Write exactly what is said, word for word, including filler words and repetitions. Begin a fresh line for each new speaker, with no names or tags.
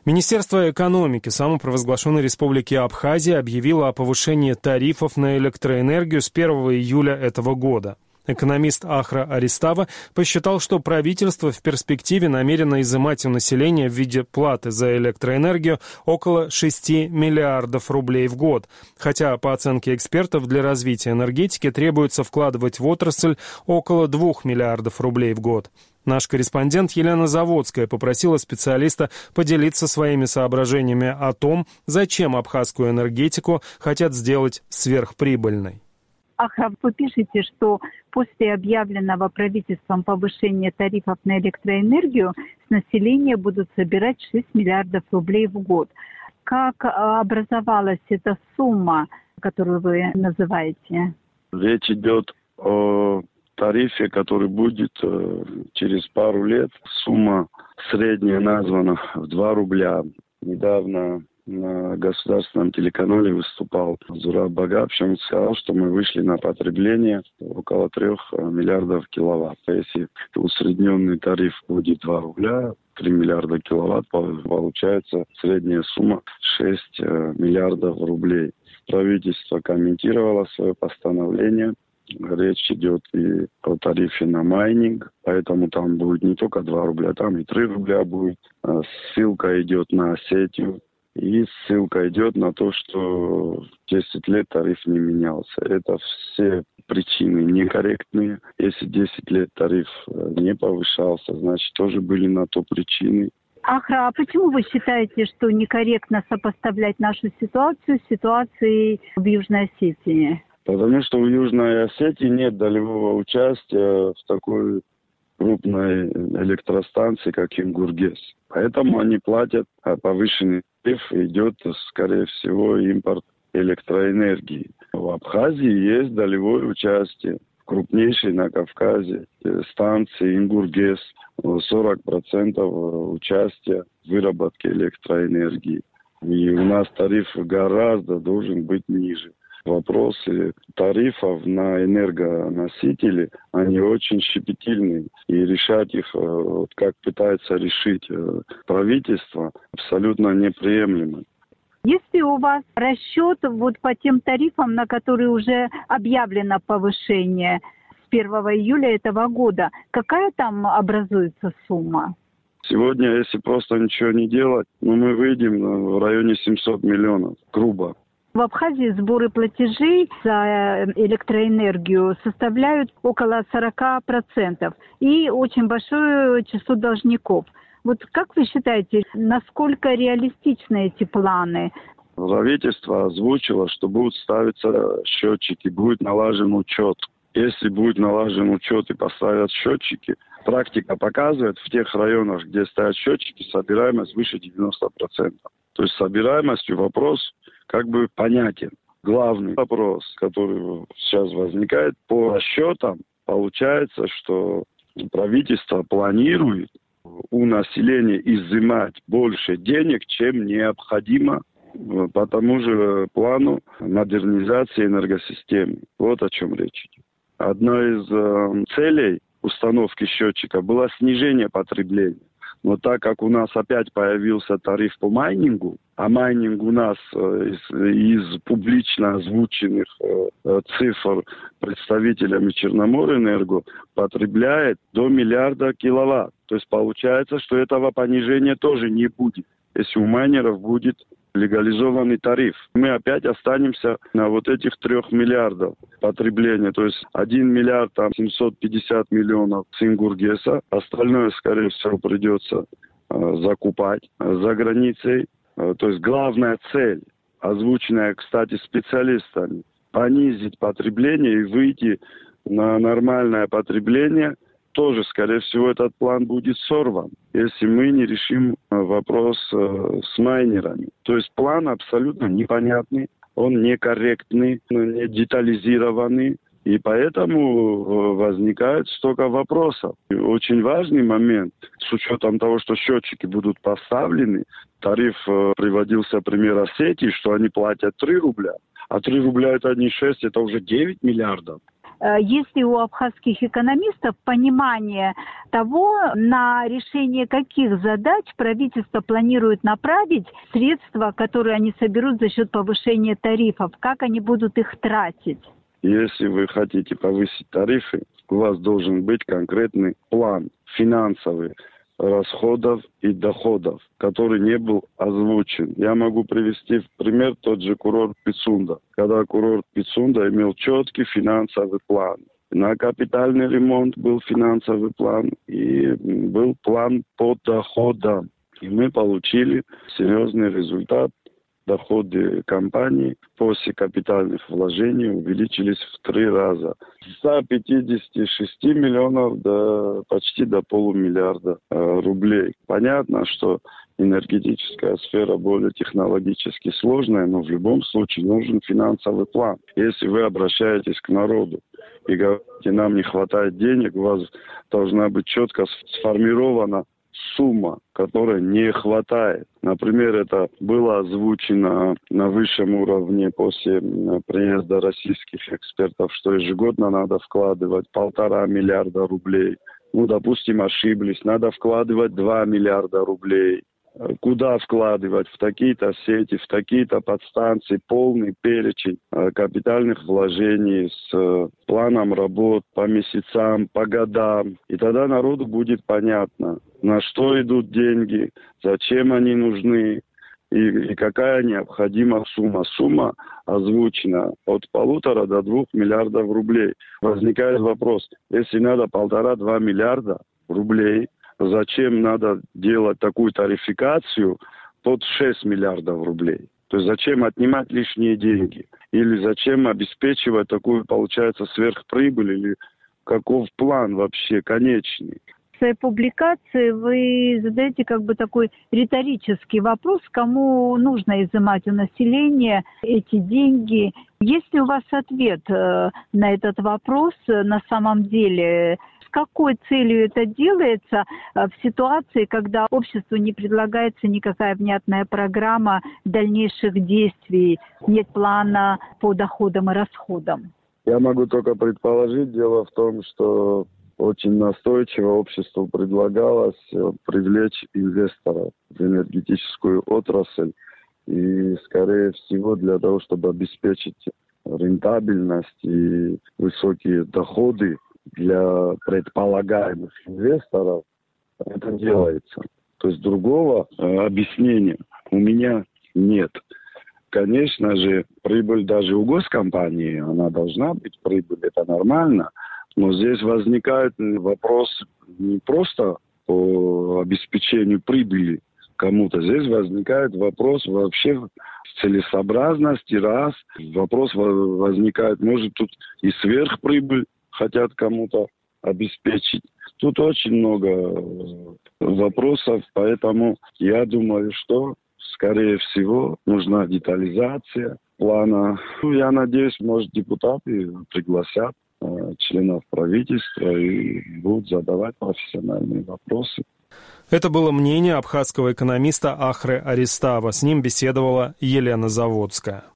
Министерство экономики самопровозглашенной Республики Абхазия объявило о повышении тарифов на электроэнергию с первого июля этого года. Экономист Ахра Аристава посчитал, что правительство в перспективе намерено изымать у населения в виде платы за электроэнергию около шести миллиардов рублей в год. Хотя, по оценке экспертов, для развития энергетики требуется вкладывать в отрасль около двух миллиардов рублей в год. Наш корреспондент Елена Заводская попросила специалиста поделиться своими соображениями о том, зачем абхазскую энергетику хотят сделать сверхприбыльной.
Ахра, вы пишете, что после объявленного правительством повышения тарифов на электроэнергию с населения будут собирать шесть миллиардов рублей в год. Как образовалась эта сумма, которую вы называете?
Речь идет о тарифе, который будет через пару лет. Сумма средняя названа в два рубля. Недавно на государственном телеканале выступал Зураб Багапшин, сказал, что мы вышли на потребление около трех миллиардов киловатт. Если усредненный тариф будет два рубля, три миллиарда киловатт, получается средняя сумма шесть миллиардов рублей. Правительство комментировало свое постановление. Речь идет и о тарифе на майнинг, поэтому там будет не только два рубля, там и три рубля будет. Ссылка идет на Осетию. И ссылка идет на то, что десять лет тариф не менялся. Это все причины некорректные. Если десять лет тариф не повышался, значит, тоже были на то причины.
Ахра, а почему вы считаете, что некорректно сопоставлять нашу ситуацию с ситуацией в Южной Осетии?
Потому что в Южной Осетии нет долевого участия в такой крупной электростанции, как Ингургес. Поэтому они платят повышенный тариф, идет, скорее всего, импорт электроэнергии. В Абхазии есть долевое участие. Крупнейшей на Кавказе станции Ингургес, сорок процентов участия в выработке электроэнергии. И у нас тариф гораздо должен быть ниже. Вопросы тарифов на энергоносители, они очень щепетильные. И решать их, вот как пытается решить правительство, абсолютно неприемлемо.
Если у вас расчет вот по тем тарифам, на которые уже объявлено повышение с первого июля этого года, какая там образуется сумма?
Сегодня, если просто ничего не делать, ну, мы выйдем в районе семьсот миллионов, грубо.
В Абхазии сборы платежей за электроэнергию составляют около сорок процентов и очень большое число должников. Вот как вы считаете, насколько реалистичны эти планы?
Правительство озвучило, что будут ставиться счетчики, будет налажен учет. Если будет налажен учет и поставят счетчики, практика показывает, в тех районах, где стоят счетчики, собираемость выше девяноста процентов. То есть собираемостью вопрос как бы понятен. Главный вопрос, который сейчас возникает, по расчетам получается, что правительство планирует у населения изымать больше денег, чем необходимо по тому же плану модернизации энергосистемы. Вот о чем речь идет. Одна из э, целей установки счетчика было снижение потребления. Но так как у нас опять появился тариф по майнингу, а майнинг у нас э, из, из публично озвученных э, цифр представителями Черноморэнерго потребляет до миллиарда киловатт. То есть получается, что этого понижения тоже не будет, если у майнеров будет легализованный тариф. Мы опять останемся на вот этих трех миллиардов потребления. То есть один миллиард там семьсот пятьдесят миллионов с Ингургеса. Остальное, скорее всего, придется э, закупать э, за границей. Э, то есть главная цель, озвученная, кстати, специалистами, понизить потребление и выйти на нормальное потребление. Тоже, скорее всего, этот план будет сорван, если мы не решим вопрос э, с майнерами. То есть план абсолютно непонятный, он некорректный, не детализированный, и поэтому возникает столько вопросов. И очень важный момент, с учетом того, что счетчики будут поставлены, тариф э, приводился пример Осетии, что они платят три рубля, а три рубля это не шесть, это уже девять миллиардов.
Есть ли у абхазских экономистов понимание того, на решение каких задач правительство планирует направить средства, которые они соберут за счет повышения тарифов, как они будут их тратить?
Если вы хотите повысить тарифы, у вас должен быть конкретный план финансовый расходов и доходов, который не был озвучен. Я могу привести в пример тот же курорт Пицунда. Когда курорт Пицунда имел четкий финансовый план. На капитальный ремонт был финансовый план и был план по доходам. И мы получили серьезный результат. Доходы компании после капитальных вложений увеличились в три раза. С ста пятидесяти шести миллионов до почти до полумиллиарда э, рублей. Понятно, что энергетическая сфера более технологически сложная, но в любом случае нужен финансовый план. Если вы обращаетесь к народу и говорите, нам не хватает денег, у вас должна быть четко сформирована сумма, которой не хватает. Например, это было озвучено на высшем уровне после приезда российских экспертов, что ежегодно надо вкладывать полтора миллиарда рублей. Ну, допустим, ошиблись, надо вкладывать два миллиарда рублей. Куда вкладывать? В такие-то сети, в такие-то подстанции, полный перечень капитальных вложений с планом работ по месяцам, по годам. И тогда народу будет понятно, на что идут деньги, зачем они нужны и, и какая необходима сумма. Сумма озвучена от полутора до двух миллиардов рублей. Возникает вопрос, если надо полтора-два миллиарда рублей, зачем надо делать такую тарификацию под шесть миллиардов рублей? То есть зачем отнимать лишние деньги? Или зачем обеспечивать такую, получается, сверхприбыль? Или каков план вообще конечный?
В своей публикации вы задаете как бы такой риторический вопрос, кому нужно изымать у населения эти деньги. Есть ли у вас ответ на этот вопрос на самом деле? С какой целью это делается в ситуации, когда обществу не предлагается никакая внятная программа дальнейших действий, нет плана по доходам и расходам?
Я могу только предположить. Дело в том, что очень настойчиво обществу предлагалось привлечь инвесторов в энергетическую отрасль. И, скорее всего, для того, чтобы обеспечить рентабельность и высокие доходы для предполагаемых инвесторов, это делается. То есть другого э, объяснения у меня нет. Конечно же, прибыль даже у госкомпании, она должна быть прибыль, это нормально. Но здесь возникает вопрос не просто по обеспечению прибыли кому-то. Здесь возникает вопрос вообще целесообразности, раз. Вопрос возникает, может, тут и сверхприбыль хотят кому-то обеспечить. Тут очень много вопросов, поэтому я думаю, что, скорее всего, нужна детализация плана. Ну, я надеюсь, может, депутаты пригласят э, членов правительства и будут задавать профессиональные вопросы.
Это было мнение абхазского экономиста Ахры Аристава. С ним беседовала Елена Заводская.